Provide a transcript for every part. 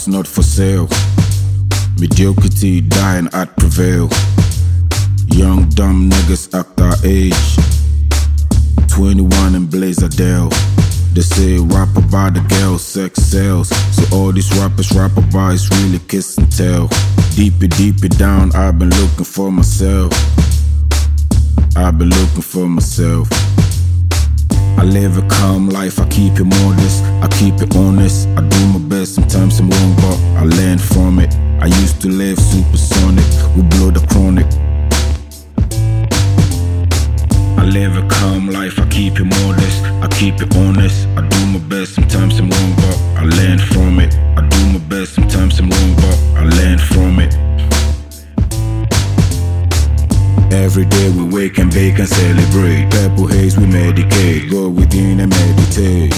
house not for sale. Mediocrity dying at prevail. Young dumb niggas act our age. 21 and Blazerdale. They say rap about the girl, sex sells. So all these rappers rap about is really kiss and tell. Deep it down, I've been looking for myself. I've been looking for myself. I live a calm life, I keep it modest, I keep it honest. I do my best, sometimes I'm wrong, but I learn from it. I used to live supersonic, we blow the chronic. I live a calm life, I keep it modest, I keep it honest. I do my best, sometimes I'm wrong, but I learn from it. I do my best, sometimes I'm wrong, but I learn from it. Every day we wake and bake and celebrate. Purple haze we medicate. Go within and meditate.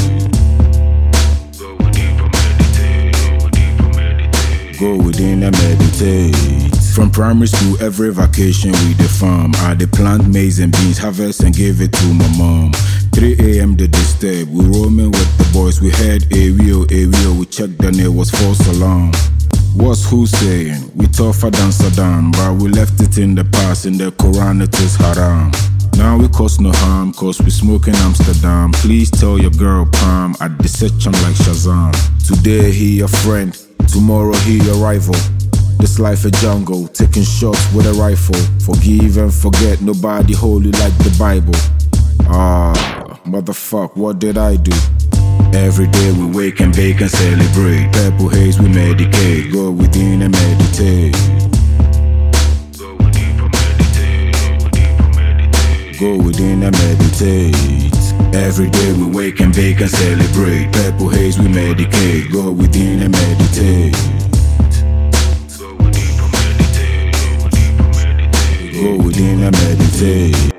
Go within and meditate. From primary school, every vacation we the farm. I dey plant maize and beans, harvest and give it to my mom. 3 a.m. they disturb. We roaming with the boys. We heard Ario. We checked the name was false alarm. What's who saying? We tougher than Saddam, but we left it in the past. In the Quran it is haram. Now we cause no harm, cause we smoke in Amsterdam. Please tell your girl Palm, I desearch him like Shazam. Today he your friend, tomorrow he your rival. This life a jungle, taking shots with a rifle. Forgive and forget, nobody holy like the Bible. Motherfuck, what did I do? Every day we wake and bake and celebrate. Purple haze we medicate. Go within and meditate. Go within and meditate. Every day we wake and bake and celebrate. Purple haze we medicate. Go within and meditate. Go within and meditate.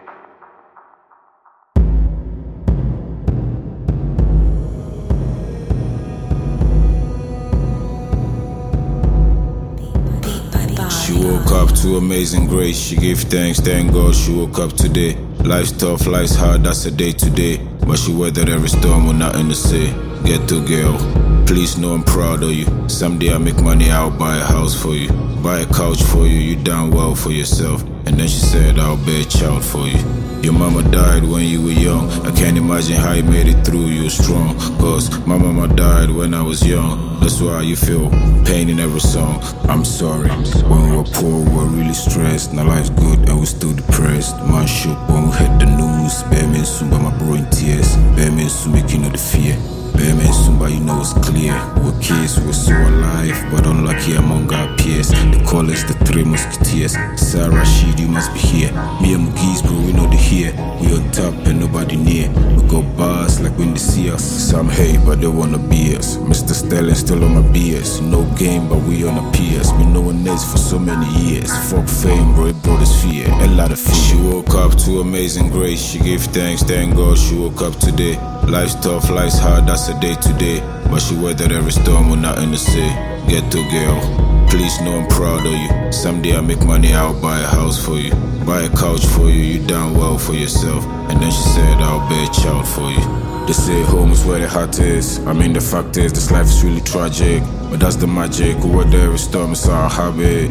She woke up to amazing grace. She gave thanks, thank God she woke up today. Life's tough, life's hard, that's a day to day. But she weathered every storm with nothing to say. Get to girl, please know I'm proud of you. Someday I make money, I'll buy a house for you. Buy a couch for you, you done well for yourself. And then she said I'll bear a child for you. Your mama died when you were young. I can't imagine how you made it through, you were strong. Cause my mama died when I was young. That's why you feel pain in every song. I'm sorry. When we were poor, we were really stressed. Now life's good and we still depressed. Man shook when we heard the news. Bear me soon by my bro in tears. Bear me soon making all the fear. Bear me soon but you know it's clear. We're kids, we're so alive, but unlucky among our peers. They call us the Three Musketeers. Sarah Rashid, you must be here. Me and Mugiz, bro, we know the here. We on top and nobody near. We got bars like when they see us. Some hate, but they wanna be us. Mr. Sterling still on my BS. No game, but we on a PS. Been knowing this for so many years. Fuck fame, bro, it brought us fear. A lot of fear. She woke up to amazing grace. She gave thanks, thank God she woke up today. Life's tough, life's hard, that's a day to day. But she weathered every storm with nothing to say. Get to girl, please know I'm proud of you. Someday I make money, I'll buy a house for you. Buy a couch for you, you done well for yourself. And then she said I'll bear a child for you. They say home is where the heart is. I mean the fact is this life is really tragic, but that's the magic. We weather every storm, it's our habit.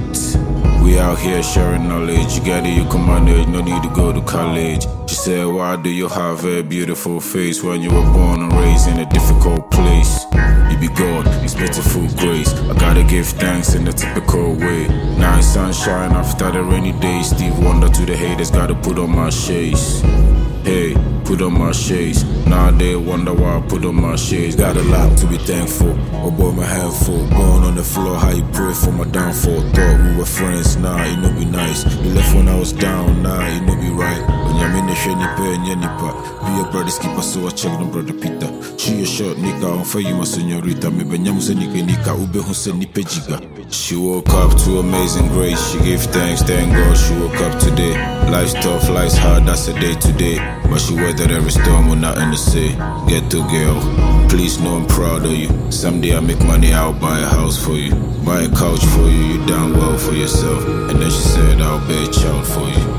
We out here sharing knowledge. You get it, you can manage, no need to go to college. She said, why do you have a beautiful face when you were born and raised in a difficult place? You be God, it's pitiful grace. I gotta give thanks in the typical way. Now it's sunshine after the rainy day. Steve Wonder to the haters, gotta put on my shades. Hey, put on my shades. Now they wonder why I put on my shades. Got a lot to be thankful. Oh boy, my handful. Gone on the floor, how you pray for my downfall. Thought we were friends, nah, it no be nice. You left when I was down, nah, it no be right. When you're in the shady pair, be a brother's keeper, so I check them, brother Peter. She a short nigga, on for you, my senorita. Me benyamuze nika, ube hunse nipe jiga. She woke up to amazing grace. She gave thanks, thank God she woke up today. Life's tough, life's hard, that's a day to day. But she weathered every storm with nothing to say. Get to girl, please know I'm proud of you. Someday I make money, I'll buy a house for you. Buy a couch for you, you done well for yourself. And then she said I'll bear a child for you.